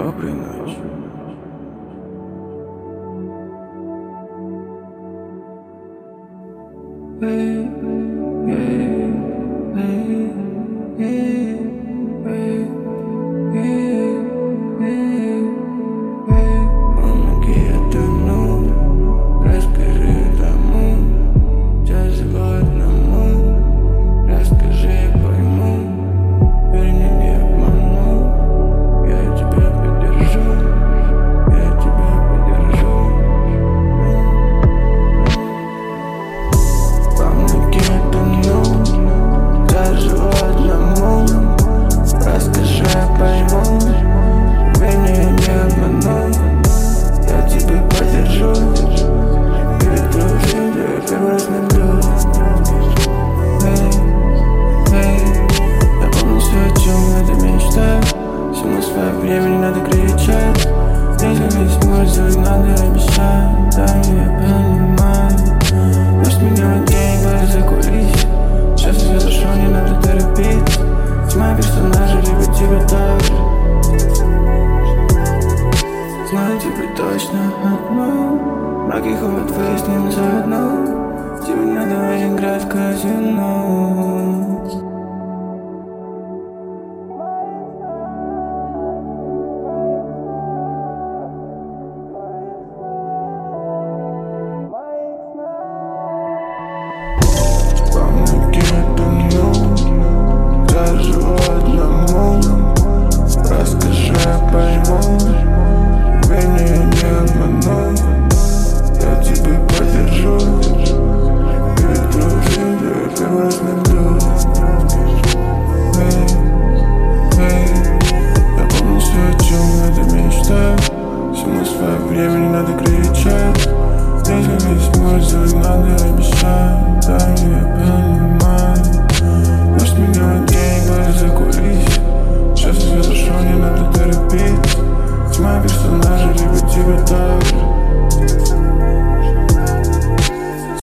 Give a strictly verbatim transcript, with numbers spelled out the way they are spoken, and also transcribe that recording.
Доброй ночи. Эй, эй, эй, эй, эй, эй, эй, эй. Помоги, я тону, расскажи тому, тебя зовут одному, расскажи, я пойму, верь мне, не обману, я тебя поддержу, я тебя поддержу. Помоги, я тону, тебя зовут одному, расскажи, я пойму, верь мне, не обману, я тебя поддержу. Перед дружбой я первый раз люблю. Эй, эй, я помню все, о чем надо мечтать. Всему свое время, не надо кричать. Если не использовать, надо обещать. Да, я понимаю. Может, меня деньги за кулис. Сейчас все хорошо, не надо торопиться. С моим персонажем, либо тебя так же. Знаю, тебе точно одну. Многих ход выясним заодно. Тебе надо играть в казино.